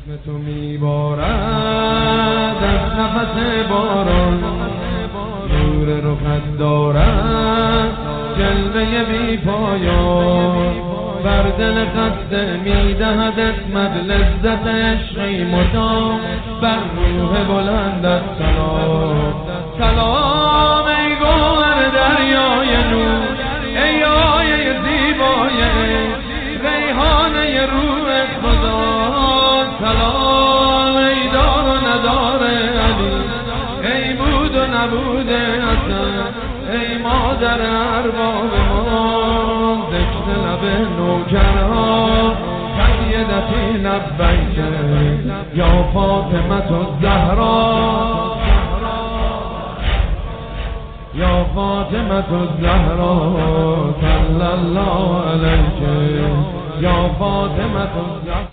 اسم تو میبارد از نفس باران، نور رخت دارد جلوه بی پایان، بر دل خسته میدهد اسمت لذت عشقی مدام، بر روح بلندت سلام. سلام ای گوهر دریای نور، ای آیه زیبای ریحانه روح خدا. سلام ای دار و ندار علی، ای بود و نبود حسن، ای مادر ارباب ما. ذکر لب نوکرها سیدتی لبیک یا فاطمة الزهرا، یا فاطمة الزهرا صلی الله علیک یا فاطمة الزهرا.